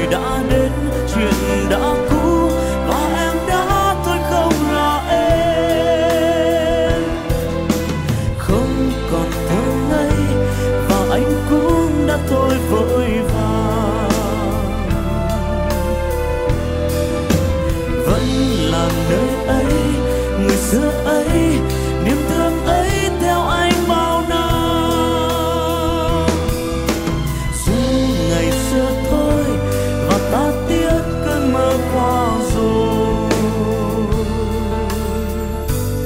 đã đến, chuyện đã cũ và em đã thôi không là em. Không còn thơ ngây và anh cũng đã thôi vội vàng. Vẫn là nơi ấy, người xưa ấy